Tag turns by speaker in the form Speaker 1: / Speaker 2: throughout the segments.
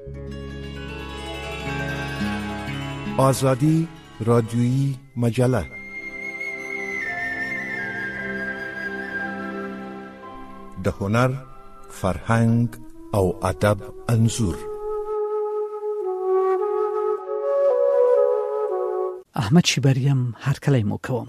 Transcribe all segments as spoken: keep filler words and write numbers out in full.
Speaker 1: آزادی رادیویی مجله. د هنر، فرهنګ او ادب انځور.
Speaker 2: احمد شیبریم هر کله مو کوم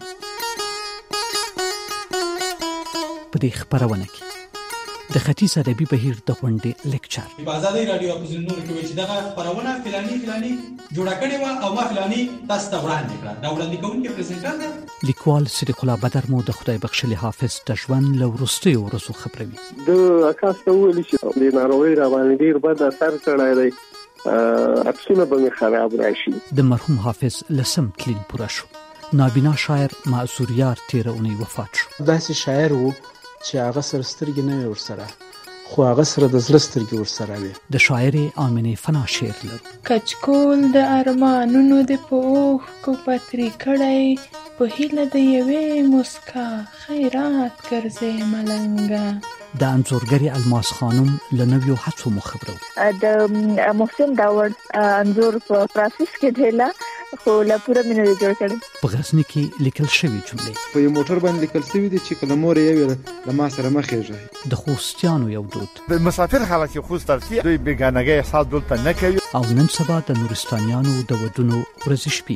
Speaker 2: په دې خبرونه کې د ختیځ ادبي بهیر د غونډې لیکچر
Speaker 3: په آزادۍ رادیو اپوزیشن نور کې وایي چې دغه خبرونه فلاني فلاني جوړه کړې و او ما فلاني تاسو ته وړاندې کړه. دا وړاندې کوونکی پریزنټر دی
Speaker 2: لیکوال صدیق الله بدر مو د خدای بخښلي حافظ د ژوند له وروستیو ورځو خبروي.
Speaker 4: د اکاس ته ویل چې د ناروغۍ را باندې ډیر بد اثر کړی دی، عکسونه به مې خراب راشي.
Speaker 2: د مرحوم حافظ لسم تلین پوره شو. نابینا شاعر معذوریار تیر اونۍ وفات شو.
Speaker 5: داسې شاعر وو چې هغه سره سترګې نه وي ورسره، خو هغه سره د زړه سترګې ورسره وي.
Speaker 2: د شاعرې آمنې فنا شعر لرو.
Speaker 6: کچکول د ارمانونو د په اوښکو پتري کړی، په هیله د یوې مسکا خیرات ګرځې ملنګه.
Speaker 2: د انځورګرې الماس خانم له نویو هڅو مو خبرو.
Speaker 7: د محسن داوود انځور په پروسس کې دیلا خو لا پوره مینه جوړ کړي.
Speaker 2: په غزني کې لیکل شوی جملې
Speaker 8: په یو موټر باندې لیکل شوی دي چې کله مور یې ویل د ما سره مخېږي.
Speaker 2: د خوستیانو یو دود
Speaker 9: د مسافر خلک خوست ترسي دوی بیگانګي احساس دلته نه کوي.
Speaker 2: او نن سبا د نورستانیانو د ودونو ورځ شپې.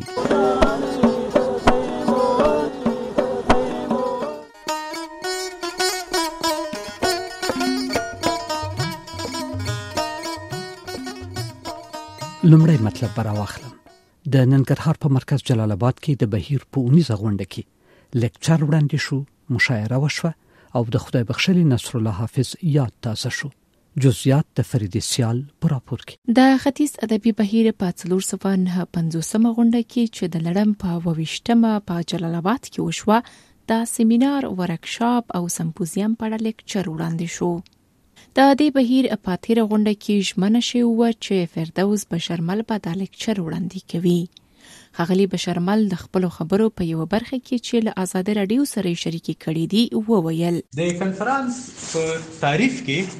Speaker 2: لومړی مطلب برا واخلم. د ننګرهار په مرکز جلال آباد کې د بهیر په اونیزه غونډه کې لیکچر وړاندې شو، مشاعره وشوه او د خدای بخښلي نصر الله حافظ یاد تازه شو. جزئیات د فرید سیال په راپور کې.
Speaker 10: د ختیځ ادبي بهیر په څلور سوه نهه پنځوسمه غونډه کې چې د لړم په اووه ویشتمه په جلال آباد کې وشوه، د سیمینار، ورکشاپ او سمپوزیم په اړه لیکچر وړاندې شو. د دې بهیر په تیر غونډه کې ژمنه شوې وه چې فردوس بشرمل به دا لیکچر وړاندې کوي. ښاغلي بشرمل د خپلو خبرو په یوه برخه کې چې له ازادي راډیو سره یې شریکې کړي دي وویل.
Speaker 3: د کنفرانس په تعریف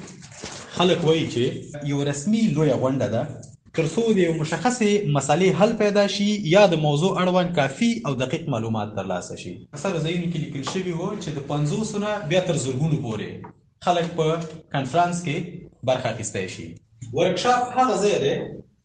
Speaker 3: کې خلک وایي چې یو رسمي لویه غونډه ده تر څو د یو مشخصې مسالې حل پیدا شي یا د موضوع اړوند کافي او دقیق معلومات ترلاسه شي. اکثر ځایونو کې لیکل شوي وو چې د پنځوسو نه بیا تر زرګونو پورې خلک په کنفرانس کې برخه اخیستی شي. ورکشاپ هغه ځای دی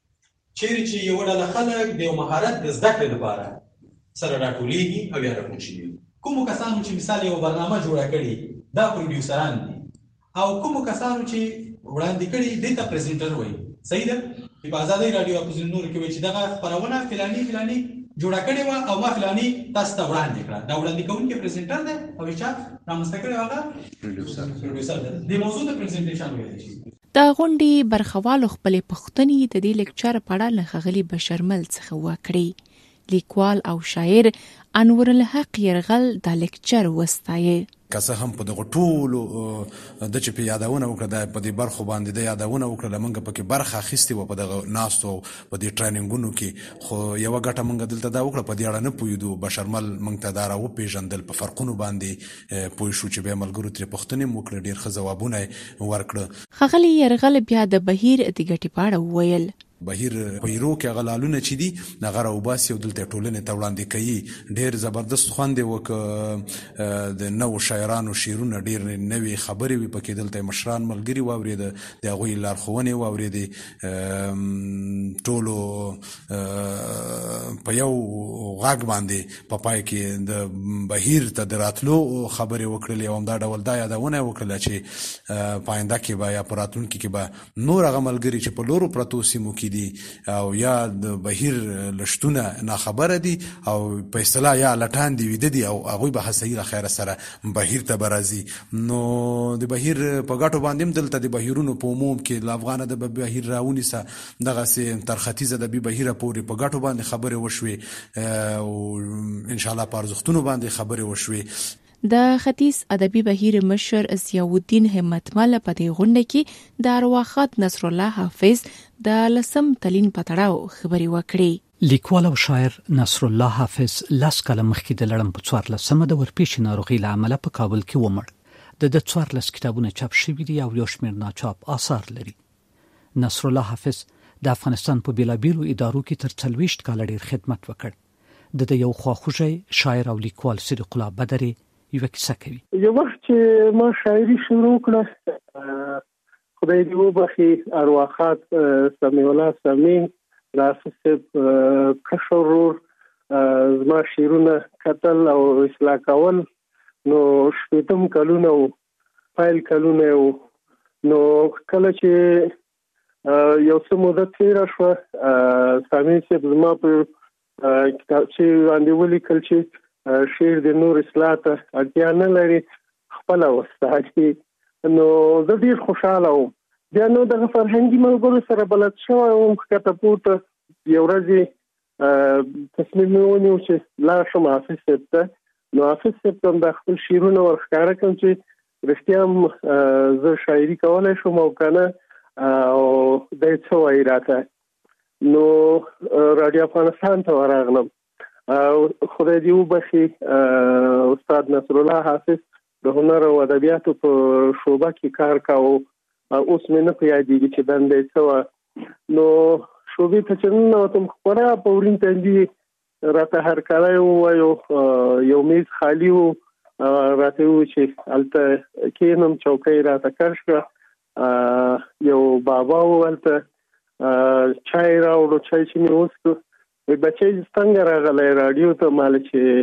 Speaker 3: چیرې چې یو ډله خلک د یو مهارت د زده کړې لپاره سره راټولیږي او یا راټول شوي. کومو کسانو چې مثال یو برنامه جوړه کړي دا پروډیوسران دي او کومو کسانو چې وړاندې کړي دې ته پریزنټر وایي. صحیح ده؟ په آزادۍ راډیو اپوزیشن نور کې وایي چې دغه خبرونه فلاني فلاني جوړه کړې وه او ما فلاني تاسو ته وړاندې کړه. دا وړاندې کوونکی پریزنټر دی او چا رامنځته کړی هغه پروډیوسر دی. د موضوع د پریزنټیشن ویلی شي.
Speaker 10: د غونډې برخوالو خپلې پوښتنې د دې لیکچر په اړه له ښاغلي بشرمل څخه وکړې. لیکوال او شاعر انور الحق یرغل دا لیکچر وستایه.
Speaker 11: که څه هم په دغه ټولو د چې په یادونه وکړه د په دې برخو باندې د یادونه وکړه لمنګ پکې برخه اخیستې و په دغه ناستو په دې ټریننګونو کې، خو یوه ګټه موږ دلته دا وکړه په دې اړه نه پوهېدو. بشرمل موږ ته دا راوپېژندل، په فرقونو باندې پوه شو چې بیا ملګرو ترې پوښتنې م وکړه، ډېر ښه ځوابونه یې ورکړه.
Speaker 10: ښاغلي یرغل بیا د بهیر د ګټې په اړه وویل.
Speaker 11: بهیر پیرو کې هغه لالونه چې دي هغه راوباسي او دلته ټولنې ته وړاندې کوي. ډېر زبردست خوند یې وکړه. د نوو شاعرانو شعرونه ډېر نوې خبرې وي پکې. دلته مشران ملګري واورېده، د هغوی لارښوونې واورېدې. ټولو په یو غږ باندې په پای کې د بهیر ته د راتلو خبرې وکړلې او همدا ډول دا یادونه یې وکړله چې په آینده کې به یا په راتلونکي کې به نور هغه ملګري چې په لورو پرتو سیمو کې دي او یا د بهیر لشتونه ناخبره دي او په اصطلاح یا لټان دي ویده دي او هغوی به هڅوي له خیره سره بهیر ته به راځي. نو د بهیر په ګټو باندې هم دلته د بهیرونو په عموم کې له افغانه د بهیر راونیسه دغسې تر ختیځه ادبي بهیره پورې په ګټو باندې خبرې وشوې او انشاءالله په ارزښتونو باندې خبرې وشوې.
Speaker 10: د ختیځ ادبي بهیر مشر ضیاءالدین همتمل په دې غونډه کې د ارواښاد نصر الله حافظ د لسم تلین په تړاو خبرې وکړې.
Speaker 2: لیکوال او شاعر نصر الله حافظ لس کاله مخکې د لړم په څوارلسمه د ورپېښې ناروغۍ له امله په کابل کې ومړ. د ده څوارلس کتابونه چاپ شوي دي او یو شمېر ناچاپ آثار لري. نصر الله حافظ د افغانستان په بیلابیلو ادارو کې تر څلوېښت کاله ډیر خدمت وکړ. د یو خواخوږی شاعر او لیکوال صدیق الله بدري یو کیسه کوي.
Speaker 4: یو وخت چې ما شاعري شروع کړه، خدای دې وبخي ارواحات سمیع الله سمیع راسب کشرور زما شیرونه کتل او اصلاح کول. نو شپږم کلونه فایل کلونه نو کله چې یو څه مدت تیر شو، سامي صاحب زما په کتاب چې باندې ولیکل چې شعر د نور اصلاح ته اړتیا نه لري، خپل وستاکي. نو زه ډیر خوشاله وم. بیا نو د فرهنګي ملګرو سره بلد شوم، کته پورته یو ورځ تصمیم ونیو چې لا شم حافظ صاحب ته. نو حافظ صاحب ته د خپل شعرونه ورښکاره کړم چې رښتیا هم زه شاعري کولای شم او کنه، او د څه وایي راته. نو رادیو افغانستان ته ورغلم. خدای دې وبخي استاد نصر الله حافظ د هنر او ادبیاتو په شعبه کې کار کاوه. اوس مې نه پیادېږي چې دنده څه وه. نو شعبې ته چې ننوتم خورا په ورین تندي راته هرکلی ووایو. یو میز خالي و، راته وویل چې هلته کښېنم، چوکۍ راته کش کړه. یو بابا و هلته چای راوړو، چای چې مې وڅښو. وایي بچی څنګه راغلی رادیو ته؟ ماله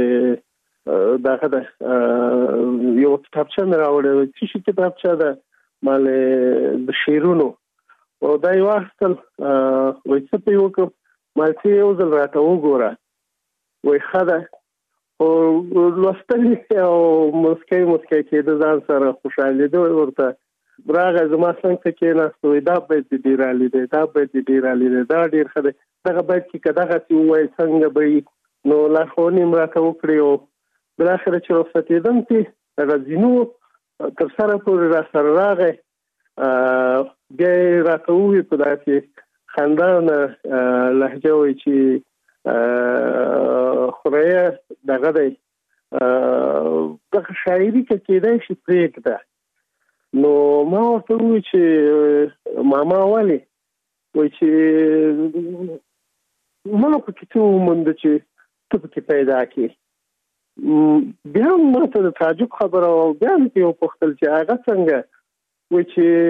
Speaker 4: چې دغه ده یو کتابچه مې راوړې. څه شي کتابچه ده؟ ماله د شعرونو. او دا یې واخیستل. وایي څه پرې وکړم؟ ماله چې یو ځل راته وګوره. وایي ښه ده. او لوستل او مسکی مسکی کېده، ځان سره خوشحالېده ورته. راغی زما څنګ ته کېناست. وایي دا بیت دې ډېر عالي دی، دا بیت دې ډېر عالي دی، دا ډېر ښه دی. دغه بیت کې که دغسې ووایي څنګه به وي؟ نو لارښوونې مې راته وکړې. او بالاخره چې رخصتېدم چې هغه ځینو تر سره پورې را سره راغی. بیا یې راته وویل په داسې خندانه لهجه وایي چې خدایه دغه دی دغه شاعري که کېدای شي پرېږده. نو ما ورته وویل چې ماما ولې؟ وایي چې ما پکې څه ومونده چې ته پکې پیدا کړې. بیا هم ما ته د تعجب خبره وه. بیا مې یو پوښتل چې هغه څنګه؟ وایي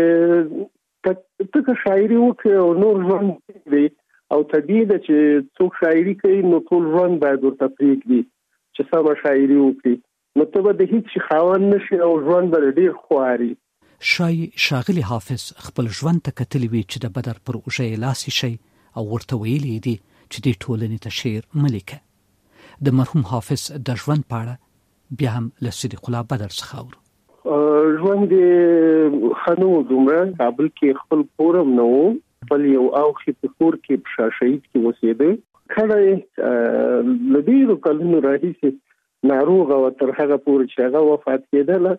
Speaker 4: چې ته که شاعري وکړې او نور ژوند پرېږدې، او طبیعي ده چې څوک شاعري کوي نو ټول ژوند باید ورته پرېږدي چې سمه شاعري وکړي، نو ته به د هېڅ شي خاوند نه شي او ژوند به ډېر خواري.
Speaker 2: شای ښاغلي حافظ خپل ژوند ته کتلی وي چې د بدر پر اوږه یې لاس ایښی او ورته ویلي دي چې دې ټولنې ته شعر مه لیکه. د مرحوم حافظ د ژوند په اړه بیا هم له صدیق الله بدر څخه اورو.
Speaker 4: ژوند یې ښه نه و دومره. کابل کې خپل کور هم نه و، خپل یو اوښې په کور کې په شاه شهید کې اوسېده. کله یې له ډېرو کلونو راهیسې ناروغه وه، تر هغه پورې چې هغه وفات کېدله.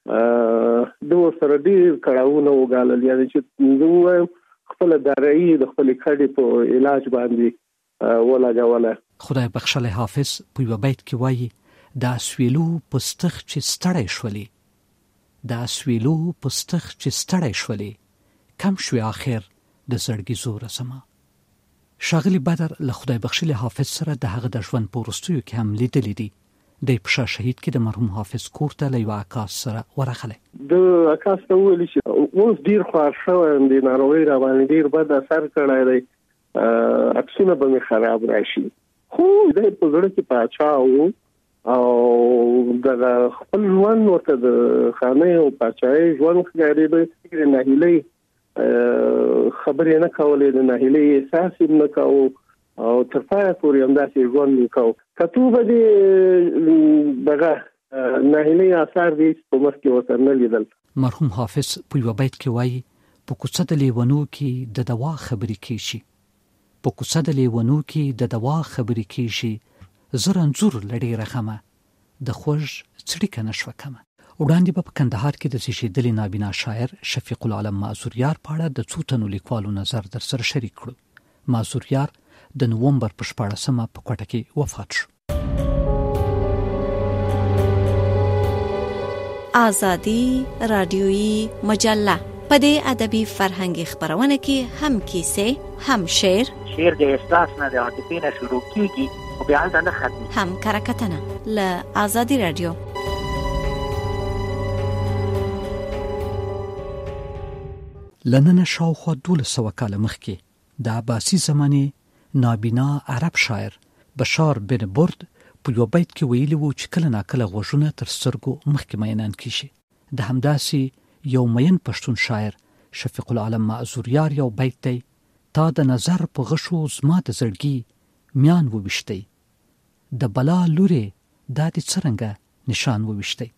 Speaker 4: د ورسره ډېر کړاوونه وګالل. یعنې چې زه ووایم خپله دارایي د خپلې کډې په علاج باندې ولګوله.
Speaker 2: خدای بخښلی حافظ په یوه بیت کې وایي د اسویلو په ستخ چې ستړی شولې، د اسویلو په ستخ چې ستړی شولې، کم شوې آخر د زړګي زوره زما. ښاغلي بدر له خدای بخښلي حافظ سره د هغه د ژوند په وروستیو کې هم لیدلی دي. د په شاه شهید کې د مرحوم حافظ کور ته له یوه عکاس سره ورغلی.
Speaker 4: د عکاس ته وویل چې اوس ډېر خوار شوی یم، د ناروغۍ راباندې ډېر بد اثر کړی دی، عکسونه به مې خراب راشي. خو دی په زړه کې پاچا و او دغه خپل ژوند ورته د خانۍ او پاچاهۍ ژوند ښکارېده. د ناهیلۍ خبرې نه کولې، د ناهیلۍ احساس یې نه کوو او تر پایه پورې همداسې ژوند وکړو. کتو به دې دغه ناهیلۍ آثار دې په مخ کې ورته نه لیدل.
Speaker 2: مرحوم حافظ په یوه بیت کې وایي په کوڅه د لیونو کې د دوا خبرې کېږي، په کوڅه د لیونو کې د دوا خبرې کېږي، زه رنځور له ډېره غمه د خوږ څړیکه نه شوه کمه. وړاندې به په کندهار کې د زیږېدلي نابینا شاعر شفیق العالم معذوریار په اړه د څو تنو لیکوالو نظر در سره شریک کړو. معذوریار د نومبر په شپاړسمه په کوټه کې وفات شو.
Speaker 10: آزادی رادیویی مجله
Speaker 12: په دې ادبي فرهنګي خبرونه کې هم کیسې، هم شعر،
Speaker 13: شعر د احساس نه د عاطفې نه شروع کیږي او بیا هلته نه ختمي،
Speaker 12: هم کرکټنه له آزادي رادیو.
Speaker 2: لننه شاوخوا دولس سوه کاله مخکې د عباسي زمانې نابینا عرب شاعر بشار بن برد په یو بیت کې ویلي وو چې کله ناکله غوږونه تر سترګو مخکې مینان کیږي. د همداسې یو مین پښتون شاعر شفیق العالم معذوریار یو بیت دی: تا د نظر په غشو زما د زړګي میان وویشتی، د بلا لورې دا دې څرنګه نشان وویشتی.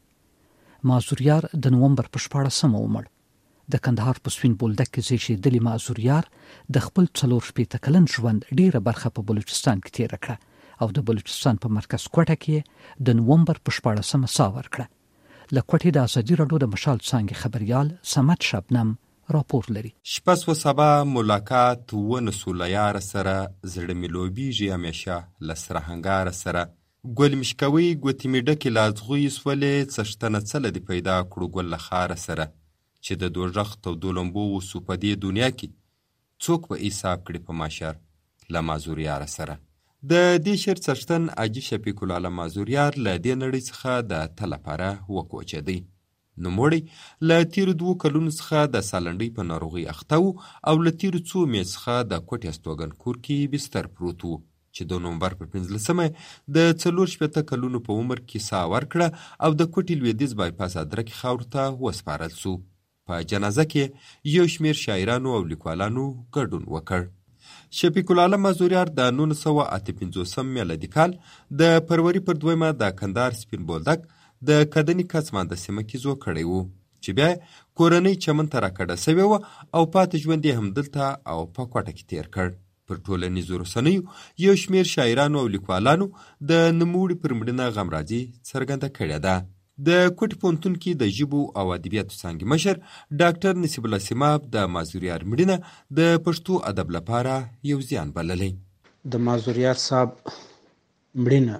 Speaker 2: معذوریار د نومبر په شپاړسمه ومړ. د کندهار په سپین بولدک کې زیږېدلي معذوریار د خپل څلور شپېته کلن ژوند ډیره برخه په بلوچستان کې تېره کړه او د بلوچستان په مرکز کوټه کې د نومبر په شپاړسمه ساه ورکړه. له کوټې د ازادي راډیو د مشال څانګې خبریال صمد شبنم راپور لري.
Speaker 14: شپه سوه سبا ملاقات ونسو له یار سره، زړه مې لوبیږي همیشه له سره هنګاره سره. ګل مشکوي ګوتې مې ډکې له ازغویې سولې، څښتنه څه له دې پیدا کړو ګل له خاره سره. چې د دوژخ تودو لمبو وسو په دې دنیا کې، څوک به حساب کړي په محشر له معذوریاره سره. د دې شعر څښتن حاجي شفیق العالم معذوریار له دې نړۍ څخه د تل لپاره وکوچېدی. نوموړی له تیرو دوو کلونو څخه د سالنډۍ په ناروغۍ اخته و او له تیرو څو میاشتو څخه د کوټې استوګن کور کې بستر پروت و، چې د نومبر په پنځلسمه د څلور شپېته کلونو په عمر کې ساه ورکړه او د کوټې لویدیځ بایپاس ادرکې خاورو ته وسپارل سو. په جنازه کې یو شمېر شاعرانو او لیکوالانو ګډون وکړ. شفیق العالم معذوریار د نولس سوه اته پنځوسم میلادي کال د فروری پر دویمه د کندهار سپین بولدک د کدني کڅمانده سیمه کې زوړ کړی و، چې بیا کورنۍ چمن ته راکډه سوې وه او پاتې ژوند یې همدلته او په کوټه کې تېر کړ. پر ټولنیزو رسنیو یو شمېر شاعرانو او لیکوالانو د نوموړي پر مړینه غمرازي څرګنده کړې ده. د کوټې پوهنتون کې د ژبو او ادبیاتو څانګې مشر ډاکټر نصیب الله سیماب د معذوریار مړینه د پښتو ادب لپاره یو زیان بللی.
Speaker 5: د معذوریار صاحب مړینه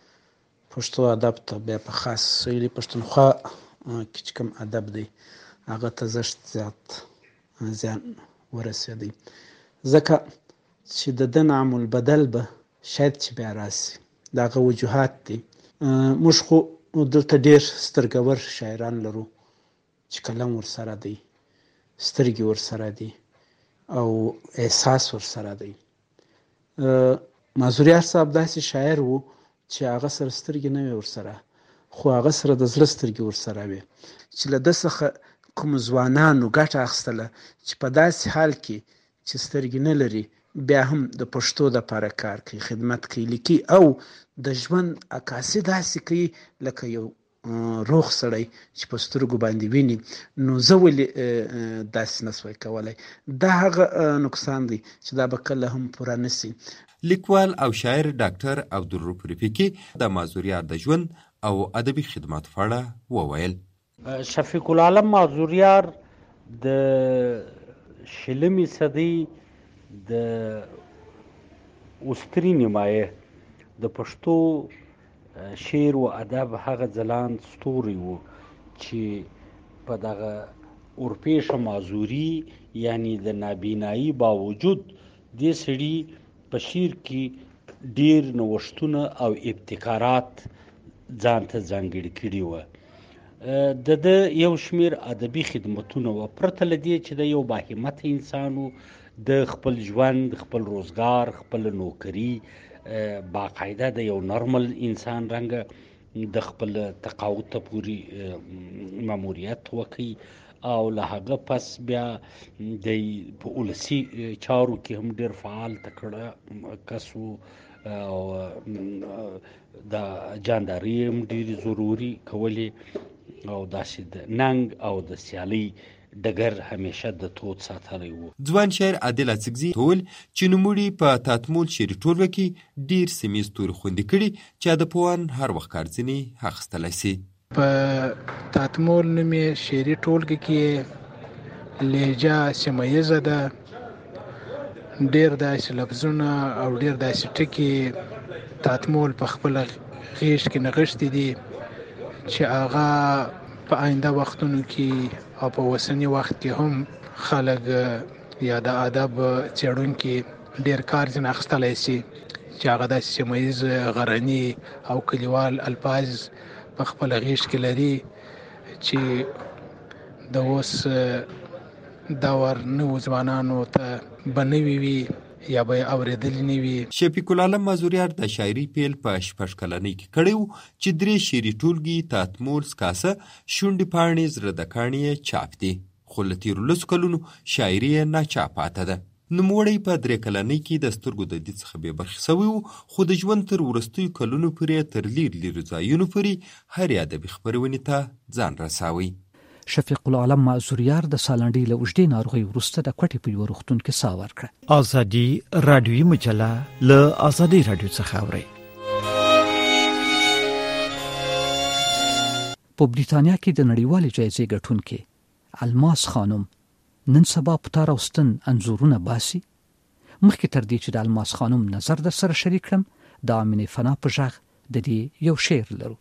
Speaker 5: پښتو ادب ته بیا په خاص سویلي پښتونخوا کې چې کوم ادب دی هغه ته زشت زیات زیان ورسېدی، ځکه چې د ده نعم البدل به شاید چې بیا راسي. د هغه وجوهات دي. موږ خو دلته ډېر سترګور شاعران لرو چې کلم ورسره دی، سترګې ورسره دي او احساس ورسره دی. معذوریار صاحب داسې شاعر و چې هغه سره سترګې نه وي ورسره، خو هغه سره د زړه سترګې ورسره وي، چې له ده څخه کوم ځوانانو ګټه اخیستله چې په داسې حال کې چې سترګې نه لري بیا هم د پښتو دپاره کار کوي، خدمت کوي، لیکي او د ژوند عکاسي داسې کوي لکه یو روغ سړی چې په سترګو باندې ویني. نو زه ولې داسې نسوی کولی؟ دا هغه نقصان دی چې دا به کله هم پوره نسي.
Speaker 14: لیکوال او شاعر ډاکټر عبدالرؤف رفیقي د معذوریار د ژوند او ادبي خدماتو په اړه وویل.
Speaker 15: شفیق العالم معذوریار د شلمې صدۍ د اوستري نیمایه د پښتو شعر و ادب هغه ځلان ستوری و چې په دغه اورپیشه معذوري یعنی د نابینایی باوجود دې سړي په شعر کې ډیر نوښتونه او ابتکارات ځان ته ځانګړي کړي وو. د د یو شمېر ادبي خدمتونه و پرته له دې چې د یو باهمته انسان و، د خپل ژوند، خپل روزګار، خپل نوکري باقاعده د یو نورمل انسان رنګه د خپل تقاعد ته پورې ماموریت وکړي او له هغه پس بیا د په ولسي چارو کې هم ډېر فعال تکړه کس و او د جانداري هم ډېرې ضروري کولې او داسې د ننګ او د سیالۍ ډګر همیشه د تود ساتلی و.
Speaker 14: ځوان شاعر عادل اڅکزي ټول چې نوموړي په تاتمول شعري ټولګه کې ډېر سیمې ستوري خوندي کړي چې ادبپوهان هر وخت کارځنې اخیستلی سي.
Speaker 16: په تاتمول نومې شعري ټولګه کې لهجه سیمه ده، ډېر داسې لفظونه او ډېر داسې ټکي تاتمول په خپله غیږ کې نغښتي دي چې هغه په آینده وختونو کې او په اوسني وخت کې هم خلک یا د ادب څېړونکي ډېر کار ځنې اخیستلی شي چې هغه داسې سیمه ییز غرني او کلیوال الفاظ په خپله غېږ کې لري چې د اوس دور نوو ځوانانو ته به نوي وي یا به یې اورېدلي نه وي.
Speaker 14: شفیق العالم مازوریار د شاعري پیل په شپږ کلنۍ کې کړی و چې درې شعري ټولګي تاتمول سکاسه شونډې پاڼې زړه د کاڼي چاپ دي، خو له تېرو لسو کلونو شاعري یې ناچاپ پاته ده. نوموړی په درې کلنۍ کې د سترګو د دید څخه بې برخې سوی و، خو د ژوند تر وروستیو کلونو پورې تر لیر لیرو ځایونو پورې هرې ادبي خپرونې ته ځان رساوی.
Speaker 2: شفیق العالم مازوریار د سالنډۍ له اوږدې ناروغۍ وروسته د کوټې په یوه روغتون کې ساه ورکړه.
Speaker 17: ازادي راډیویي مجله له ازادي راډیو څخه اورئ.
Speaker 2: په بریتانیا کې د نړیوالې جایزې ګټونکې الماس خانم نن سبا په تار او ستن انځورونه باسي. مخکې تر دې چې د الماس خانم نظر در سره شریک کړم، د امینې فنا په غږ د دې یو شعر لرو.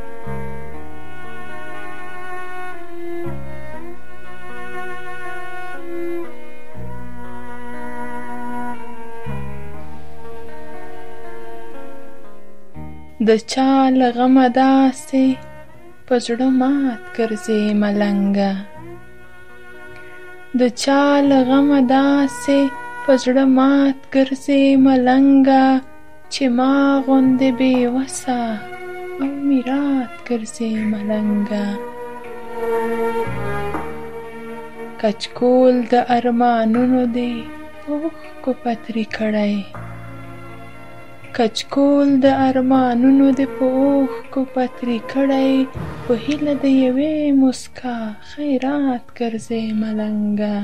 Speaker 6: د چا له غمه داسې په زړه مات ګرځې ملنګه، د چا له غمه داسې په زړه مات ګرځې ملنګه، چې ما غوندې بې وسه او میرات ګرځې ملنګه. کچکول د ارمانونو دې اوښکو پتري کړی، کچکول د ارمانونو دې په اوښکو پتري کړی، په هیله د یوې مسکا خیرات ګرځې ملنګه.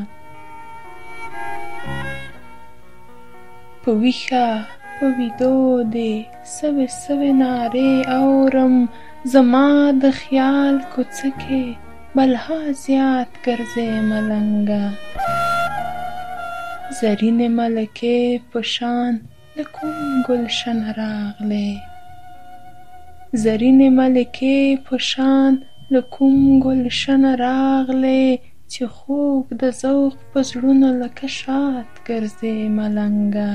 Speaker 6: په ویښه په ویدو دې سوې سوې نارې اورم، زما د خیال کوڅه کې بلها زیات ګرځې ملنګه. زرینې ملکې په شان له کوم ګلشن راغلې، زرینې ملکې په شان له کوم ګلشن راغلې، چې خوږ د ذوق په زړونو لکه شات ګرځې ملنګه.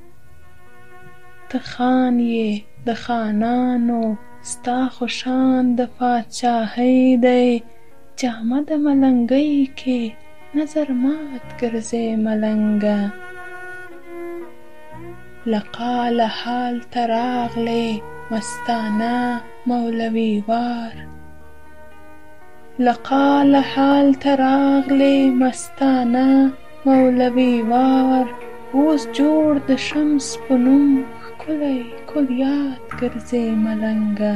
Speaker 6: ته خان یې د خانانو ستا خو شان د پاچاهۍ دی، جامه د ملنګۍ کې نظر مات ګرځې ملنګه. لقال حال تراغلې مستانه مولوي وار، لقال حال تراغلې مستانه مولوي وار، اوس جوړ د شمس په نوم ښکلی کلیات ګرځې ملنګه.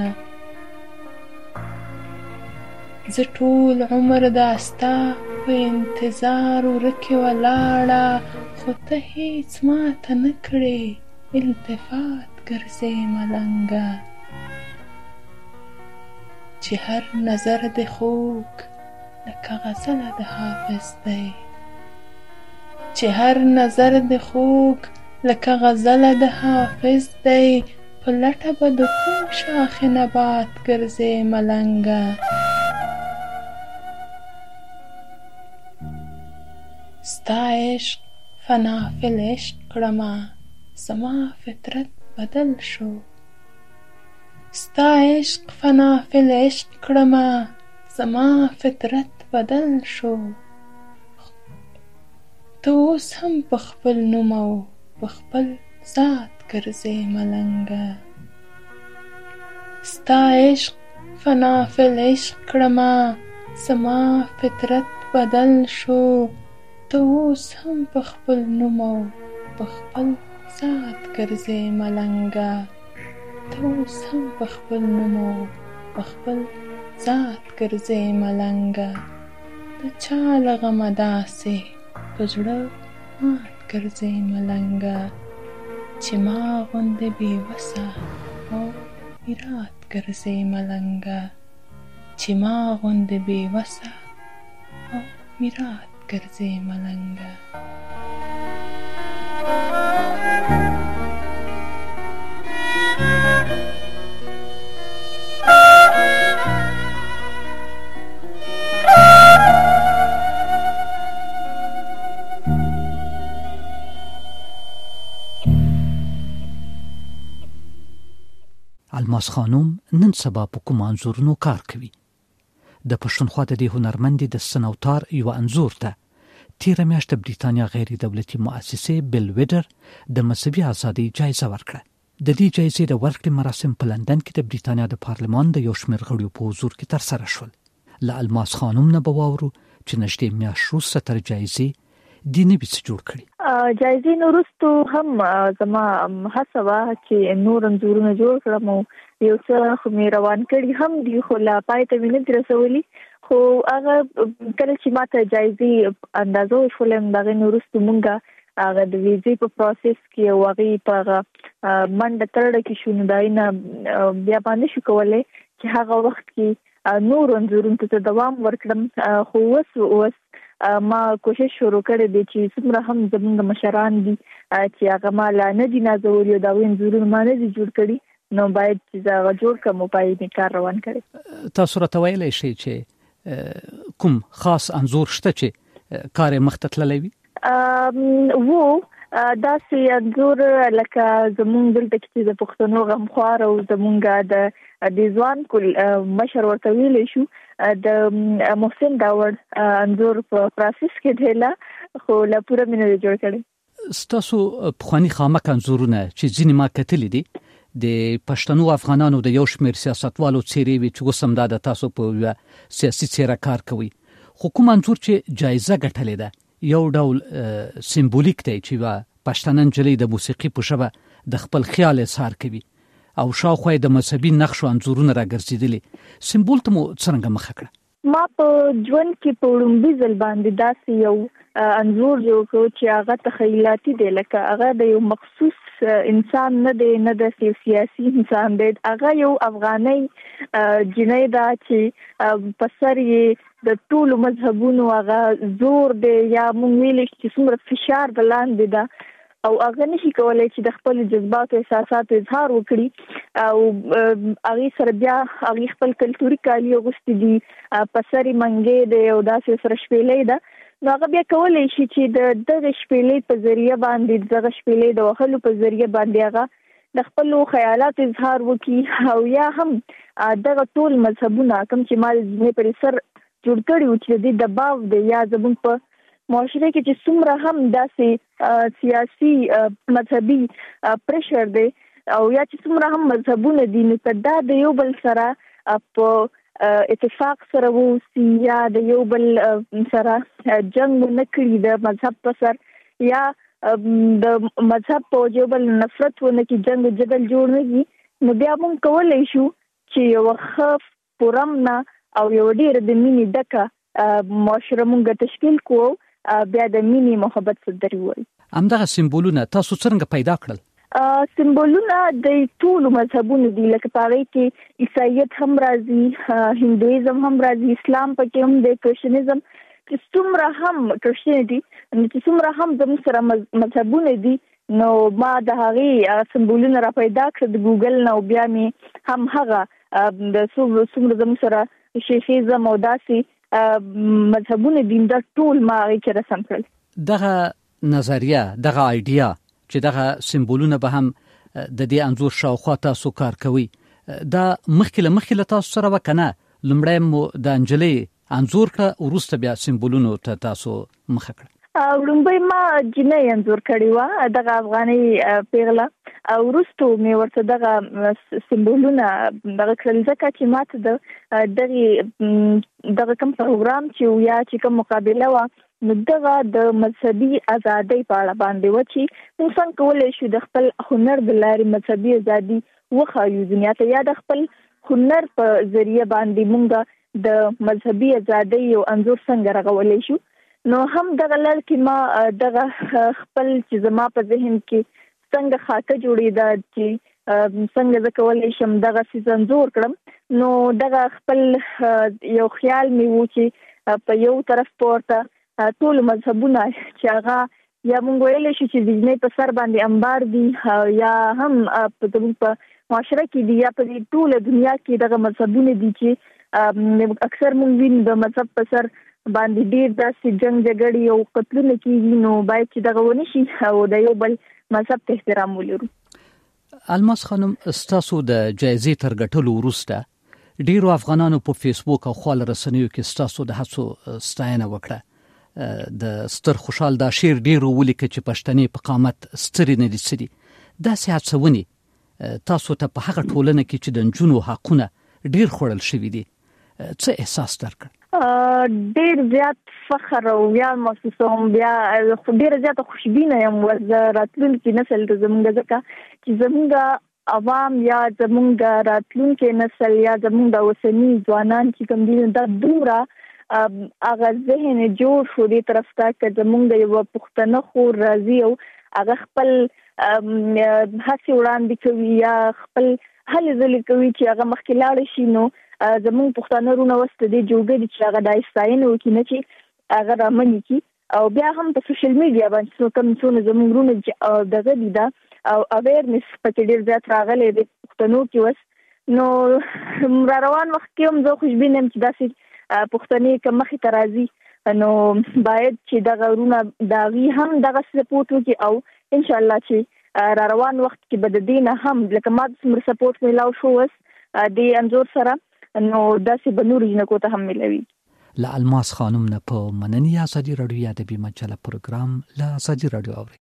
Speaker 6: زه ټول عمر دا ستا په انتظار ورکې ولاړه، خو ته هیڅ ماته نه کړې التفات ګرځې ملنګه. چې هر نظر د خوږ لکه غزله د حافظ دی، چې هر نظر د خوږ لکه غزله د حافظ دی، په لټه به د کوم شاخ نبات ګرځې ملنګه. ستا عشق فنا فی العشق کړمه، زما فطرت بدل شو، ستا عشق فنا فی العشق کړمه، زما فطرت بدل شو. ته اوس هم په خپل نوم او په خپل ذات ګرځې ملنګه. ستا عشق فنا فی العشق کړمه، زما فطرت بدل شو. ته اوس هم په خپل نوم او په خپل ذات ګرځې ملنګه. ته اوس هم په خپل نوم او په خپل ذات ګرځې ملنګه. د چا له غمه داسې په زړه مات ګرځې ملنګه، چې ما غوندې بې وسه او میرات ګرځې ملنګه، چې ما غوندې بې وسه او میرات ګرځې ملنګه.
Speaker 2: الماس خانم نن سبا په کوم انځورونو کار کوي. د پښتونخوا د دې هنرمندې د سنوتار یو انځور ته تیره میاشت بریتانیا غیر دولتي مؤسسه بل ویډر د مذهبي ازادۍ جایزه ورکړه. د دې جایزې د ورکړې مراسم په لندن کې د بریتانیا د پارلمان د یو شمېر غړیو په حضور کې ترسره شول. له الماس خانم نه به واورو چې نږدې میاشت وروسته تر جایزې د نوي څه جوړ کړي.
Speaker 7: جایزې نو وروسته هم زما هڅه وه چې نور انځورونه جوړ کړم او یو څه خو مې روان کړي هم دي، خو لا پای ته مې نه دي رسولي. خو هغه کله چې ماته جایزې اندازه وشوله د هغې نه وروسته مونږ هغه د ویزې په پروسس کې او هغې په هغه منډه ترړه کې شو، نو د هغې نه بیا باندې شو کولی چې هغه وخت کې نور انځورونو ته دوام ورکړم. خو اوس اوس ما کوشش شروع کړی دی چې څومره هم زموږ مشران دي چې هغه ما لا نه دي نازولي او د هغوی انځورونه ما نه دي جوړ کړي، نو باید چې زه هغه جوړ کړم او پای مې کار روان کړی.
Speaker 2: تاسو راته ویلی شئ چې کوم خاص انځور شته چې کار یې مخته تللی وي؟
Speaker 7: و داسې انځور لکه زمونږ دلته کې د پښتنو غمخوار او زمونږ د د ځوان کل مشر ورته ویلی شو د محسن داوړ انځور په پروسس کې دیلا، خو لا پوره مې نه جوړ کړی.
Speaker 2: ستاسو پخواني خامک انځورونه چې ځینې ما کتلي دي د پښتنو افغانانو د یو شمېر سیاستوالو څیرې وي چې اوس هم دا د تاسو په یوه سیاسي څیره کار کوي، خو کوم انځور چې جایزه ګټلې ده یو ډول سمبولیک دی چې یوه پښتنه نجلۍ د موسیقي په ژبه د خپل خیال اظهار کوي او شاوخوا د مذهبي نقشو انځورونه راګرځېدلي. سمبول ته مو څرنګه مخه کړه؟
Speaker 7: ما په ژوند کې په لومړي ځل باندې داسې یو انځور جوړ کړو چې هغه تخیلاتي دی، لکه هغه د یو مخصوص انسان نه دی، نه د سیاسي انسان دی، هغه یو افغاني جنۍ ده چې په سر یې د ټولو مذهبونو هغه زور دی، یا مونږ ویلی چې څومره فشار د لاندې ده او هغه نشي کولی چې د خپل جذباتو احساساتو اظهار وکړي او هغې سره بیا هغې خپل کلتوري کالي اغوستي دي، په سر یې منګې دی او داسې سره شپېلۍ ده، نو هغه بیا کولی شي چې د دغه شپېلۍ په ذریعه باندې دغه شپېلۍ د وهلو په ذریعه باندې هغه د خپلو خیالاتو اظهار وکړي، او یا هم دغه ټول مذهبونه کوم چې ما د جمعې پر سر جوړ کړي وو چې د دې دباو دی یا زموږ په معاشره کې چې څومره هم داسې سیاسي مذهبي پریشر دی او یا چې څومره هم مذهبونه دي، نو که دا د یو بل سره په اتفاق سره ووسي یا د یو بل سره جنګ ونه کړي د مذهب په سر، یا د مذهب په یو بل نفرت ونه کړي، جنګ و جدل جوړ نه کړي، نو بیا موږ کولی شو چې یوه ښه پرامنه او یو ډېره د مینې ډکه معاشره مونږ تشکیل کوو، بیا د مینې محبت سندرې وایي.
Speaker 2: همدغه سمبولونه تاسو څرنګه پیدا کړل؟
Speaker 7: سمبولونه د ټولو مذهبونو دي، لکه په هغې کې عیسایت هم راځي، هندویزم هم راځي، اسلام پکې هم دی، کرشچنیزم چې څومره هم کرشچنټي چې څومره هم زموږ سره مذهبونه دي، نو ما د هغې سمبولونه را پیدا کړل د ګوګل نه، او بیا مې هم هغه د څومره زموږ سره شیخیزم او داسې مذهبونه دي دا ټول ما هغې کې رسم کړل.
Speaker 2: دغه نظریه، دغه آیډیا چې دغه سمبولونه به هم د دې انځور شاوخوا تاسو کار کوي، دا مخکې له مخکې له تاسو سره وه که نه؟ لومړی مو د نجلۍ انځور کړه وروسته بیا سمبولونو ته تاسو مخه کړه؟
Speaker 7: لومړی ما جنۍ انځور کړې وه، دغه افغانۍ پیغله، او وروستو مې ورته دغه سمبولونه دغه کړل، ځکه چې ما ته د دغې دغه کوم پروګرام چې یا چې کوم مقابله وه، نو دغه د مذهبي ازادۍ په اړه باندې وه چې موږ څنګه کولی شو د خپل هنر د لارې مذهبي ازادي وښایو دنیا ته، یا د خپل هنر په ذریعه باندې موږ د مذهبي ازادۍ یو انځور څنګه رغولی شو. نو هم دغه لړ کې ما دغه خپل چې زما په ذهن کې څنګه خاطه جوړېده چې څنګه زه کولی شم دغه څیز انځور کړم، نو دغه خپل یو خیال مې و چې په یو طرف پورته ټول مذهبونه چې هغه یا مونږ ویلی شو چې د جنۍ په سر باندې انبار دي، یا هم زموږ په معاشره کې دي، یا په دې ټوله دنیا کې دغه مذهبونه دي چې اکثر مونږ وینو د مذهب په سر باندې ډېر داسې جنګ جګړې او قتلونه کېږي، نو باید چې دغه ونه شي او د یو بل مذهب ته احترام ولرو.
Speaker 2: الماس خانم، ستاسو د جایزې تر ګټلو وروسته ډیرو افغانانو په فیسبوک او خپل رسنیو کې ستاسو د هڅو ستاینه وکړه. د ستر خوشحال دا شعر ډیرو ولیکه چې پښتني په قامت ستري نه دي سړي. داسې هڅونې تاسو ته په هغه ټولنه کې چې د نجونو حقونه ډیر خوړل شوي دي څه احساس درکړ؟
Speaker 7: ډیر زیات فخر او ویاړ محسوسوم. بیا ډیر زیات خوشبینه یم ورته راتلونکي نسل ته زموږ ځکه چې زموږ عوام یا زموږ راتلونکي نسل یا زموږ اوسنی ځوانان چې کوم دي دا دومره هغه ذهن جوړ شو دې طرف ته چې زموږ یو پښتنه خور راځي او هغه خپل هڅې وړاندې کوي یا خپل هلې ځلې کوي چې هغه مخکې لاړ شي. نو زموږ پښتانه رونه وسته دي جوړګري چې هغه د ستاینه وکړي نه چې هغه رامنې کی او بیا هم په سوشل میډیا باندې کوم څونه زموږ رونه دغه دي دا او اویرنس پکې ډیر زیات راغلی دی پښتنو کې وس. نو را روان وخت کې هم زه خوشبینه یم چې داسې پښتنې که مخې ته راځي نو باید چې دغه رونه د هغې هم دغه سپورټ وکړي او انشاءالله چې را روان وخت کې به د دې نه هم لکه ما څومره سپورټ میلاو شو وس د انځور سره نو داسې به نورو جنکو ته هم ملوي.
Speaker 2: له الماس خانم نه په مننې ازادي راډیو ادبي مجله پروګرام له ازادي راډیو اوري.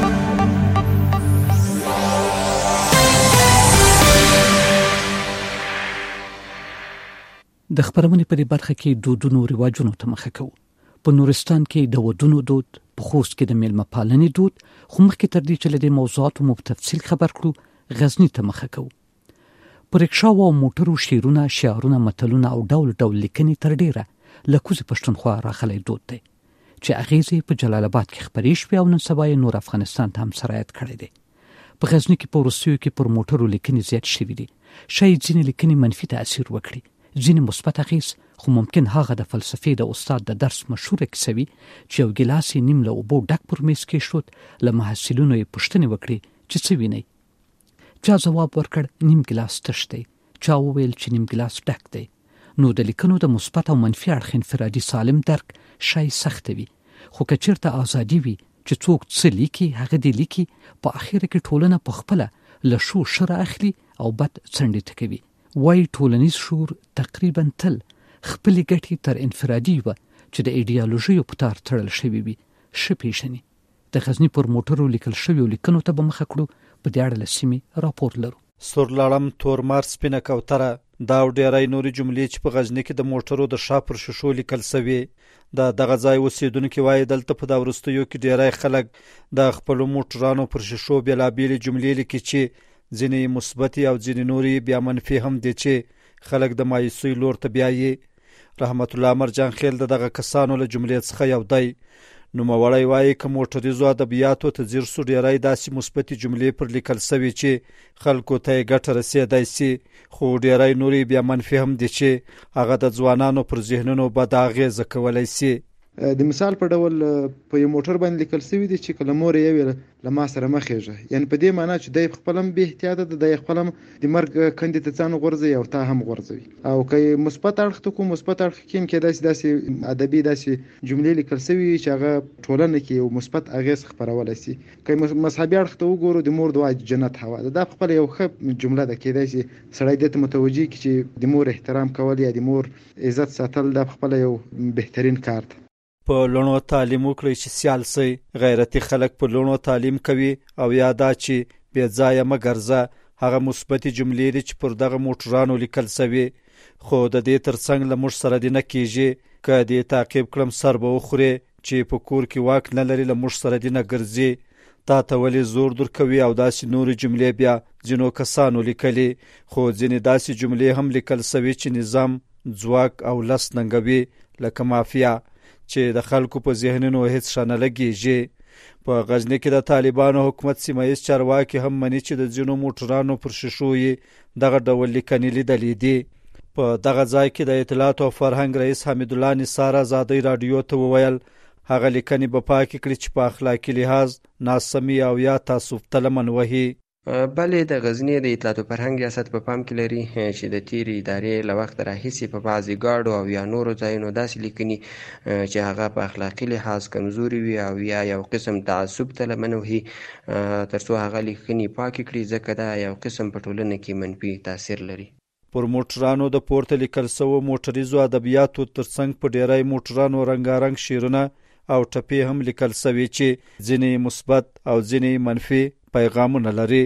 Speaker 2: د خبرونې په برخه کې دودونو رواجونو ته مخه کوو. په نورستان کې د ودونو دود، په خوست کې د میلمه پالنې دود، خو مخکې تر دې چې له دې موضوعاتو مو په تفصیل خبر کړو غزني ته مخه کوو. پر رکشاو او موټرو شیرونه، شعارونه، متلونه او ډول ډول لیکنې تر ډیره له کوزې پښتونخوا راغلی دود دی چې اغیزې په جلال آباد کې خپرې شوې او نن سبا یې نور افغانستان ته هم سرایت کړی دی. په غزني کې په وروستیو کې پر موټرو لیکنې زیات شوي دي. شاید ځینې لیکنې منفي تاثیر وکړي، ځینې مثبت اغیز، خو ممکن هغه د فلسفې د استاد د درس مشهوره کیسه وي چې یو ګیلاس یې نیم له اوبو ډک پر میز کېښود. له محصلینو یې پوښتنې وکړې چې څه وینئ؟ چا جواب ورکړ نیم ګیلاس تش دی، چا وویل چې نیم ګیلاس ډک دی. نو د لیکنو د مثبت او منفي اړخ انفرادي سالم درک شای سخت وي، خو که چیرته ازادي وي چې څوک څه لیکي هغه دی لیکي، په اخر کې ټولنه په خپله له شو شر اخلي او بد څنډې ته کوي. وایي ټولنیز شعور تقریبا تل خپلې ګټې تر انفرادي وه چې د ایډیالوژیو په تار تړل شوي وي ښه پیژني. د غزني پر موټرو لیکل شویو لیکنو ته به مخه کړو. په دې اړه له سیمې راپور لرو.
Speaker 18: سور لړم، تورمار، سپینه کوتره، دا او ډیری نورې جملې چې په غزني کې د موټرو د شا پر شیشو لیکل سوي. د دغه ځای اوسیدونکي وایي دلته په دا وروستیو کې ډیری خلک د خپلو موټرانو پر شیشو بېلابېلې جملې لیکي چې ځینې مثبتې او ځینې نورې بیا منفي هم دي چې خلک د مایوسۍ لور ته بیایي. رحمت الله مرجان خیل د دغه کسانو له جملې څخه یو دی. نوموړی وایي که موټریزو ادبیاتو ته ځیر سو ډیری داسې مثبتې جملې پر لیکل سوي چې خلکو ته یې ګټه رسېدی سي، خو ډیری نورې بیا منفي هم دي چې هغه د ځوانانو پر ذهنونو بد اغېزه کولی سي.
Speaker 8: د مثال په ډول په یو موټر باندې لیکل شوی دی چې کله مور یې ویل له ما سره مه خېږه، یعنی په دې معنا چې دی خپل هم بې احتیاطه ده، دی خپل هم د مرګ کندې ته ځان غورځوي او تا هم غورځوي. او که مثبت اړخ ته کوم مثبت اړخ کې هم کېدای شي داسې ادبي داسې جملې لیکل شوي چې هغه ټولنه کې یو مثبت اغېز خپرولی شي. که مذهبي اړخ ته وګورو د مور دعا جنت هوا ده، دا خپله یو ښه جمله ده. کېدای شي سړی دې ته متوجه کړي چې د مور احترام کول یا د مور عزت ساتل دا خپله یو بهترین کار ده.
Speaker 18: په لونو تعلیم وکړئ چې سیال سئ. غیرتي خلک په لونو تعلیم کوي او یا دا چې بې ځایه مه ګرځه هغه مثبتې جملې دي چې پر دغه موټرانو لیکل سوي، خو د دې ترڅنګ له موږ سره دې نه کېږي. که دې تعقیب کړم سر به وخورې چې په کور کې واک نه لري له موږ سره دې نه ګرځي. تا ته ولې زور در کوي او داسې نورې جملې بیا ځینو کسانو لیکلي، خو ځینې داسې جملې هم لیکل سوي چې نظام، ځواک او لس ننګوي، لکه مافیا چې د خلکو په ذهنونو هیڅ ښه نه لګېږي. په غزني کې د طالبانو حکومت سیمهیز چارواکي هم مني چې د ځینو موټرانو پر شیشو یې دغه ډول لیکنې لیدلې دي. په دغه ځای کې د اطلاعات او فرهنګ رئیس حمید الله نثار ازادۍ راډیو ته وویل هغه لیکنې به پاکې کړي چې په اخلاقي لحاظ ناسمي او یا تعصب ته لمن وهي.
Speaker 19: بلې د غزني د اطلاعات او فرهنګ ریاست په پام کې لري چې د تیرې ادارې له وخته راهیسې په بعضې ګاډو او یا نورو ځایونو داسې لیکني چې هغه په اخلاقي لحاظ کمزوري وي او یا یو قسم تعصب ته لمن وهي تر څو هغه لیکني پاکې کړي، ځکه دا یو قسم په ټولنه کې منفي تاثیر لري.
Speaker 18: پر موټرانو د پورته لیکل سوو موټریزو ادبیاتو ترڅنګ په ډیری موټرانو رنګارنګ شعرونه او ټپې هم لیکل سوي چې ځینې مثبت او ځینې منفي پیغامونه لري.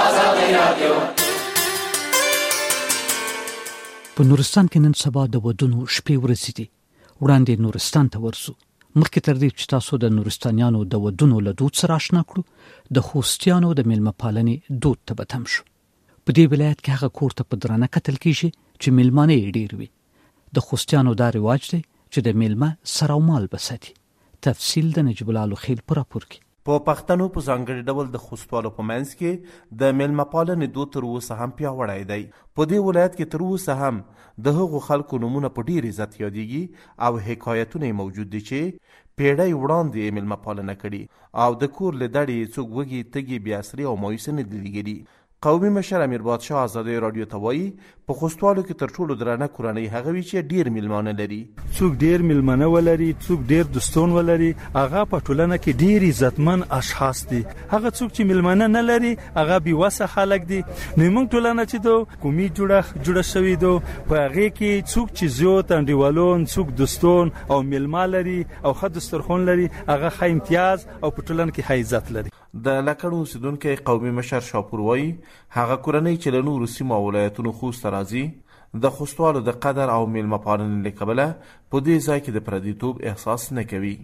Speaker 2: په نورستان کې نن سبا د ودونو شپې ورځې دي. وړاندې نورستان ته ورسو. مخکې تر دې چې تاسو د نورستانیانو د ودونو له دود سره آشنا کړو، د خوستیانو د میلمه پالنې دود ته به تم شو. په دې ولایت کې هغه کور ته په درانه کتل کېږي چې میلمانه یې ډېر وي. د خوستیانو دا رواج دی چې د میلمه سر او مال به ساتي. تفصیل د نجیب الله لوخیل په راپور کې.
Speaker 20: په پښتنو په ځانګړي ډول د خوستوالو په منځ کې د میلمه پالنې دود تر اوسه هم پیاوړی دی. په دې ولایت کې تر اوسه هم د هغو خلکو نومونه په ډېر عزت یادېږي او حکایتونه یې موجود دي چې پیړۍ وړاندې یې میلمه پالنه کړي او د کور له دړې څوک وږي تږي بې اسرې او مایوسه نه دي لیدلي. قومي مشر امیر بادشاه آزادۍ راډیو ته وایي په خوستوالو کې تر ټولو درانه کورنۍ هغه وي چې ډېر میلمانه لري.
Speaker 21: څوک ډېر میلمانه ولري، څوک ډېر دوستون ولري، هغه په ټولنه کې ډېر عزتمن اشخاص دي. هغه څوک چې میلمانه نه لري هغه بېوسه خلک دي. نو موږ ټولنه چې دو قومي جوړه جوړه شوې دو په هغې کې څوک چې زیات انډیوالون، څوک دوستون او میلمه لري او ښه دسترخوان لري، هغه ښه امتیاز او په ټولنه کې ښه عزت لري.
Speaker 20: د لکړ اوسیدونکی قومي مشر شاپور وایي هغه کورنۍ چې له نورو سیمو او ولایتونو خوست ته راځي د خوستوالو د قدر او میلمه پالنې له کبله په دې ځای کې د پردیتوب احساس نه کوي.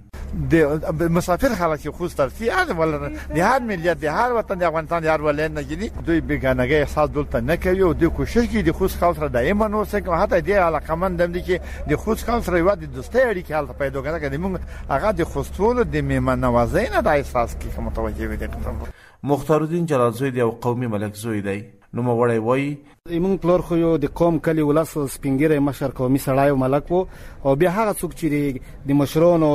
Speaker 9: د مسافر خلک چې خوست ته رسي هر ولر د هر ملت د هر وطن د افغانستان د هر ولایت نه جدي دوی بیګانګي احساس دلته نه کوي او دوی کوشش کوي د خوست خلک سره دایماً اوسه حتی د علاقمند دي چې د خوست خلک سره د دوستۍ اړیکې حالت پیدا کړي. موږ هغه د خوستوالو د میمن نوازۍ نه د احساس کې متوجه دي.
Speaker 20: مختار الدین جلال زوی دی او قومي ملک زوی دی. نو موړی وایي
Speaker 22: موږ پلور خو یو د قوم کلی ولس سپینګیری مشر قومي سړی او ملک وو او بیا هغه څوک چې د مشرانو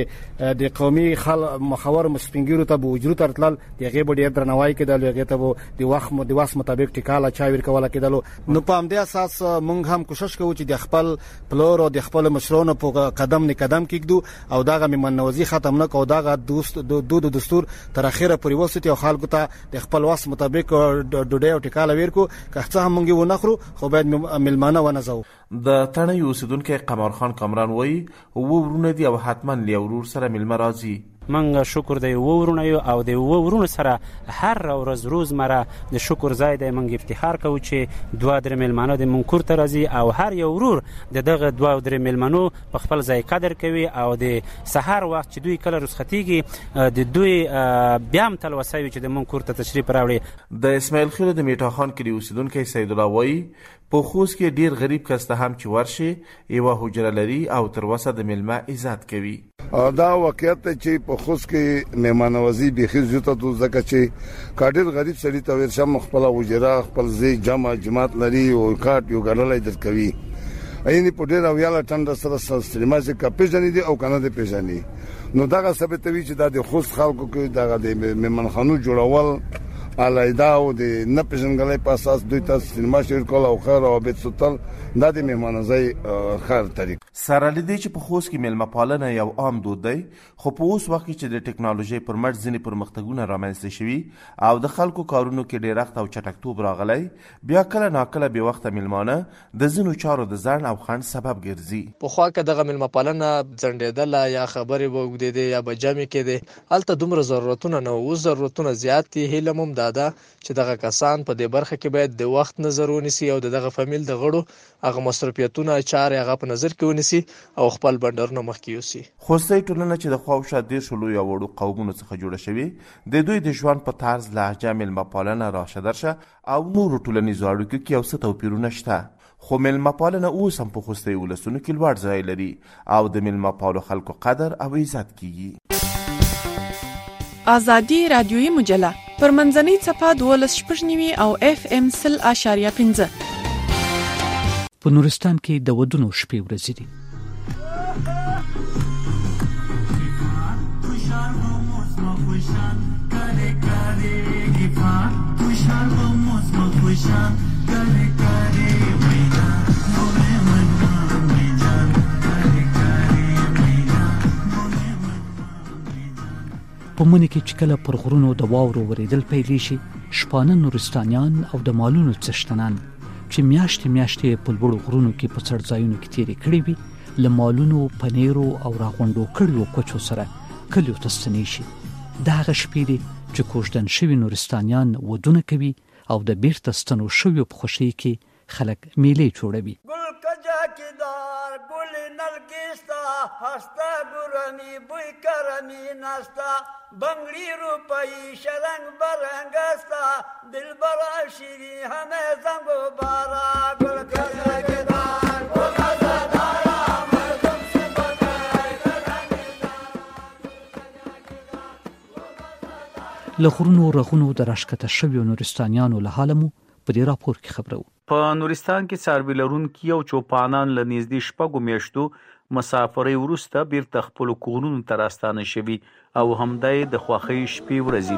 Speaker 22: د د قومي خل مخور سپینګیرو ته به وجرو ترتلل د هغې به ډېر درناوی کېدل، هغې ته به د وخت د وس مطابق ټیکاله چای ورکوله کېدلو. نو په همدې اساس موږ هم کوشش کوو چې د خپل پلور او د خپل مشرانو په قدم نه قدم کېږدو او دغه میلمه نوازي ختم نه کړو، دغه دوست دود او دستور تر اخره پورې وساتو او خلکو ته د خپل وس مطابق ډوډۍ او ټیکاله ورکو. که څه هم موږ ونه خورو خو باید میلمانه ونځو.
Speaker 20: د تڼۍ اوسیدونکی قمر خان کامران وایي اووه ورونه دي او حتما له یو ورور سره میلمه راځي.
Speaker 23: منګه شکر دی اووه ورونه یو او د اووه ورونو سره هر ورځ روزمره د شکر ځای دی. موږ افتخار کوو چې دوه درې میلمانه د موږ کور ته راځي او هر یو ورور د دغه دوه درې میلمنو په خپل ځای قدر کوي او د سهار وخت چې دوی کله رخصتېږي د دوی بیا هم تلوسه وي چې د موږ کور ته تشریف راوړي.
Speaker 20: د اسماعیل خیل د میټا خان کلي اوسیدونکی سید الله وایي په خوست کې ډېر غریب کس ته هم چې ورشي یوه حجره لري او تر اوسه د میلمه عزت کوي.
Speaker 24: دا واقعیت دی چې په خوست کې میهمانوازي بیخي زیاته ده، ځکه چې که ډېر غریب سړي ته ورشم خپله حجره خپل ځای جمع جماعت لري او کاټ یو ګڼلی درکوي. یعنې په ډېره ویاله ټنډه سره سینما چې که پېژني دي او که نه دي پېژني. نو دغه ثابتوي چې دا د خوست خلکو کې دغه د میهمانخانو جوړول علیحده او د نه پېژندګلۍ په اساس دوی ته سینما شیر کول او خیر او عبید سوتل دا د میهمانوازۍ ښه طریق.
Speaker 20: سره له دې چې په خوست کې میلمه پالنه یو عام دود دی، خو په اوس وخت کې چې د ټکنالوژۍ پر مټ ځینې پرمختګونه رامنځته شوي او د خلکو کارونو کې ډېرښت او چټکتوب راغلی، بیا کله ناکله بې وخته میلمانه د ځینو چارو د ځنډ او خنډ سبب ګرځي.
Speaker 25: پخوا که دغه میلمه پالنه ځنډېدله یا خبرې به اوږدېدې یا به جمع کېدې، هلته دومره ضرورتونه نه وو. اوس ضرورتونه زیات دي. هیله مو دا ده چې دغه کسان په دې برخه کې باید د وخت نظر ونیسي او د دغه فامیل د غړو هغه مصرفیتونه چارې هغه په نظر کې ونیسي او خپل بنډرونه مخکې یوسي.
Speaker 20: خوستۍ ټولنه چې د خواوشا دېرشو لویو او وړو قومونو څخه جوړه شوې، د دوی د ژوند په طرز، لهجه، میلمه پالنه، راشه درشه او نورو ټولنیزو اړیکو کې یو څه توپیرونه شته. خو میلمه پالنه اوس هم په خوستۍ ولسونو کې لوړ ځای لري او د میلمه پالو خلکو قدر او عزت کیږي.
Speaker 26: آزادي رادیویي مجله پر منځنۍ څپه دولس شپږ نوي او اف ام سل اشاریه پنځه.
Speaker 2: په نورستان کې د ودونو شپې ورځې دي. په مني کې چې کله پر غرونو د واورو ورېدل پیل شي، شپانه نورستانیان او د مالونو څښتنان چې میاشتې میاشتې په لوړو غرونو کې په څړځایونو کې تېرې کړې وي، له مالونو، پنیرو او راغونډو کړیو کوچو سره کلیو ته ستنې شي. د هغه شپې دي چې کوژدن شوي نورستانیان ودونه کوي او د بیرته ستنو شویو په خوښۍ کې خلک میلې جوړوي.
Speaker 1: جاکیدار گل نرگستا هستا گرانی بوی کرمی نستا بنگلی روپایی شرنگ برنگستا دل برا شیری همه زنگ و بارا گل جاکیدار گل کزدارا مردم سبکای
Speaker 2: له غرونو رغونو د راښکته شویو نورستانیانو له حاله مو په دې راپور کې خبرو.
Speaker 18: په نورستان کې څاروي لرونکي او چوپانان له نږدې شپږو میاشتو مسافرۍ وروسته بیرته خپلو کورونو ته راستانه شوي او همدا یې د خوښۍ شپې ورځې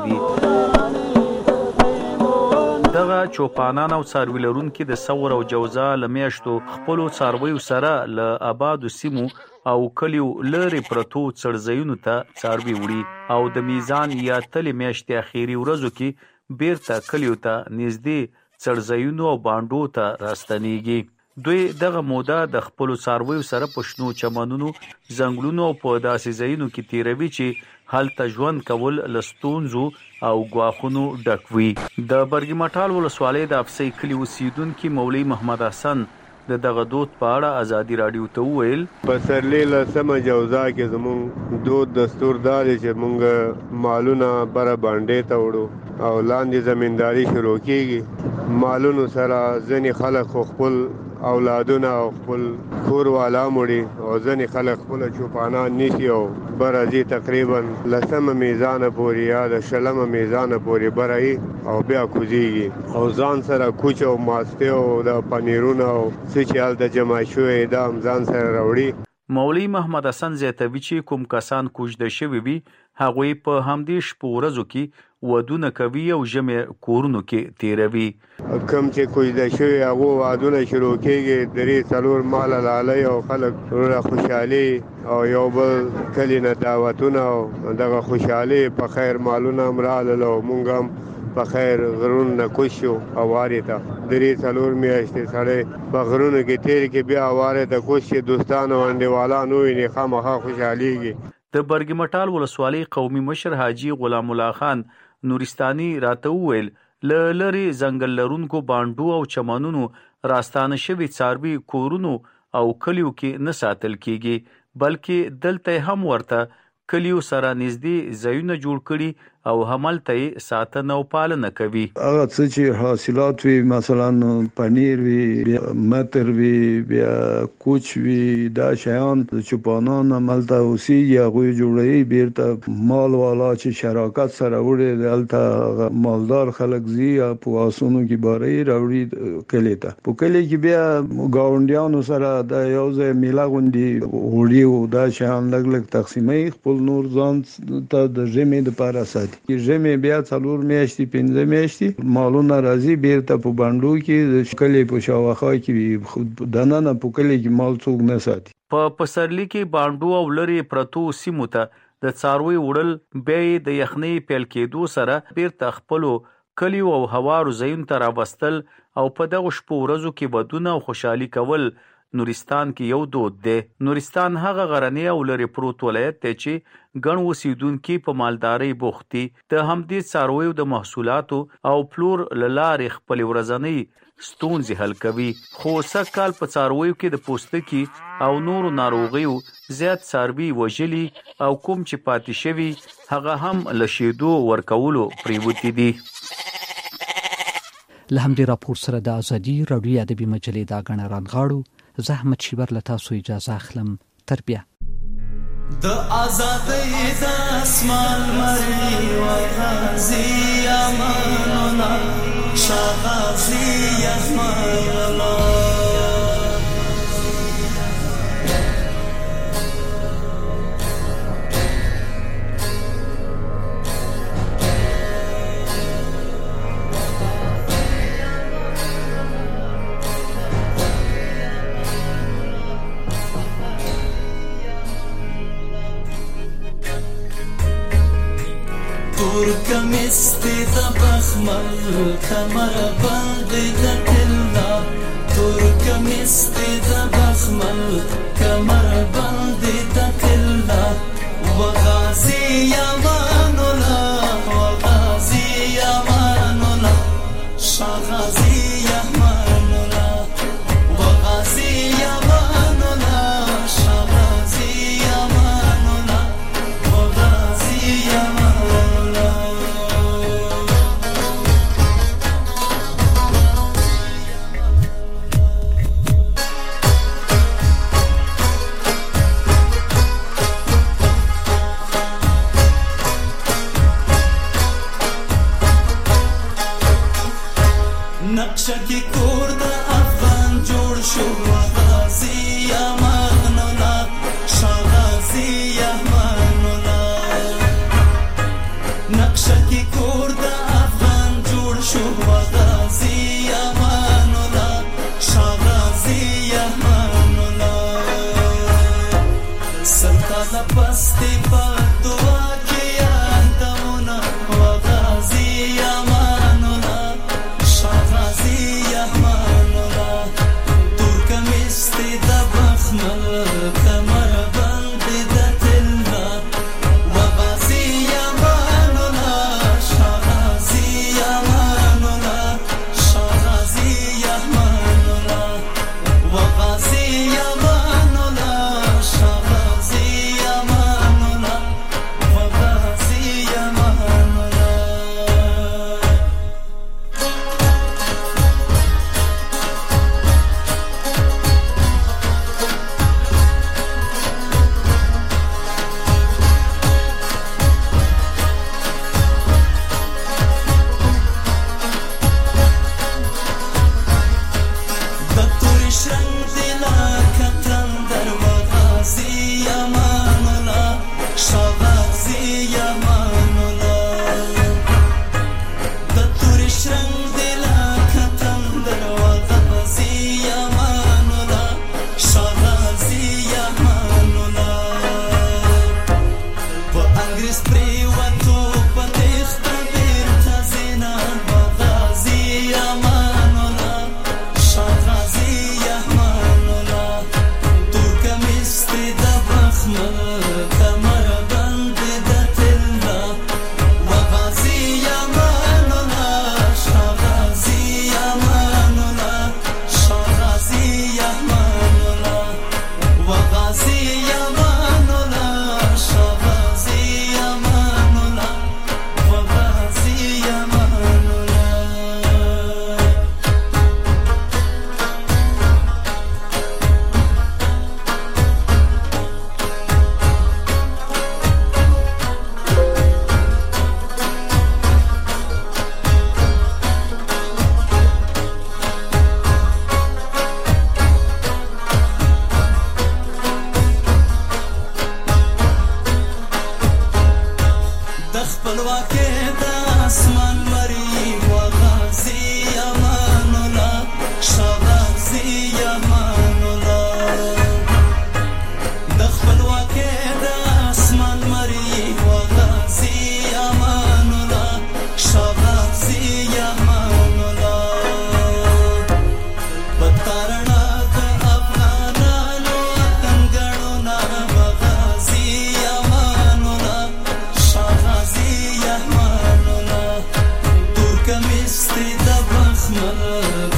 Speaker 18: دي. دغه چوپانان او څاروي لرونکي د ثور او جوزا له میاشتو خپلو څارویو سره له آبادو سیمو او کلیو لرې پرتو څړځایونو ته څاروي وړي او د میزان یا تلې میاشتې اخیري ورځو کې بیرته کلیو ته نږدې څړځایونو او بانډو ته راستنیږي. دوی دغه موده د خپلو څارویو سره په شنو چمنونو، ځنګلونو او په داسې ځایونو کې تیروي چې هلته ژوند کول له ستونزو او ګواښونو ډک وي. د برګي مټال ولسوالۍ د افسۍ کلي اوسیدونکي مولوي محمد حسن د دغه دود په اړه ازادي راډیو ته وویل:
Speaker 3: په سرلې لسمه جوزا کې زموږ دود دستور دا دی چې موږ مالونه بره باندې ته وړو او لاندې زمینداری شروع کیږي. مالونو سره ځینې خلک خپل اولادونه او خپل کور والا مړي او ځینې خلک خپل چوپانان نیسي او بره ځي تقریبا لسمه میزانه پورې یا د شلمه میزانه پورې بره یي او بیا کوزیږي او ځان سره کوچ او ماسته او د پنیرونه او څه چې هلته جمع شوی دا هم ځان سره راوړي.
Speaker 18: مولوي محمد حسن زیاتوي چې کوم کسان کوژده شوي وي هغوی په همدې شپو ورځو کې ودونه کوي او ژمې کورونو کې تیروي.
Speaker 3: کوم چې کوژده شوي هغو ودونه شروع کېږي، درې څلور ماله لالی او خلک ټوله خوشحالي او یو بل کلي نه دعوتونه او دغه خوشحالي په خیر مالونه هم راغلل او موږ هم په خیر غرونو نه کوز شو هوارې ته. درې څلور میاشتې سړی په غرونو کې تېرې کې بیا هوارې ته کوز چې دوستان او انډیوالان وویني خامخا خوشحالېږي.
Speaker 18: د برګي مټال ولسوالۍ قومي مشر حاجي غلام الله خان نورستاني راته وویل له لرې ځنګل لرونکو بانډو او چمنونو راستانه شوي څاروي کورونو او کلیو کې نه ساتل کیږي، بلکې دلته هم ورته کلیو سره نږدې ځایونه جوړ کړي او هملته یې ساتنه او پالنه کوي.
Speaker 24: هغه څه چې حاصلات وي، مثلا پنیر وي، بیا متر وي، بیا کوچ وي، دا شیان د چوپانان هملته اوسېږي، هغوی جوړوي. بیرته مال والا چې شراکت سره وړي هلته مالدار خلک ځي په آسونو کې بارې راوړي کلي ته. په کلي کې بیا ګاونډیانو سره د یو ځای میله غوندې وړي او دا شیان لږ لږ تقسیموي، خپل نور ځان ته د ژمې دپاره ساتي. ژمې بیا څلور میاشتې پنځه میاشتې مالونه راځي بیرته په بانډو کې د کلي په شاوخوا کې وي، دننه په کلي کې مال څوک نه ساتي.
Speaker 18: په پسرلي کې بانډو او لرې پرتو سیمو ته د څارویو وړل بیا یې د یخنۍ پیل کېدو سره بیرته خپلو کلیو او هوارو ځایونو ته راوستل او په دغو شپو ورځو کې ودونه او خوشحالي کول نورستان کې یو دود دی. نورستان هغه غرنی او لرې پروت ولایت دی چې ګڼ اوسیدونکي په مالدارۍ بوخت دي. د همدې څارویو د محصولاتو او پلور له لارې خپلې ورځنۍ ستونزې حل کوي. خو سږ کال په څارویو کې د پوستکي او نورو ناروغیو زیات څاروي وژلي او کوم چې پاتې شوي هغه هم له شیدو ورکولو پریوتي دي.
Speaker 2: له همدې راپور سره د ازادي راډیو ادبي مجلې دا ګڼه رانغاړو. زه احمد شیبر له تاسو اجازه اخلم. تر بیا.
Speaker 4: د آزادۍ د اسمان مری و غازی امانونا شغازی امانونا استيد بخمل كمر بلد تلا تركم استيد بخمل كمر بلد تلا وغازي يماننا وغازي يماننا شغازي يماننا وغازي يماننا شغازي يماننا وغازي يماننا نقشه کی کور د افغان جوړ شو غازی امانونا شغازی امانونا نقشه کی کور د افغان جوړ شو غازی امانونا شغازی امانونا سلطنه پستی په دعا کې یادونه غازی امانونا شغازي يهمانونا تركم استيد بخمل كمر بند دتلا وغازي يهمانونا شغازي يهمانونا شغازي يهمانونا وغازي يهمانونا شغازي يهمانونا وغازي يهمانونا Come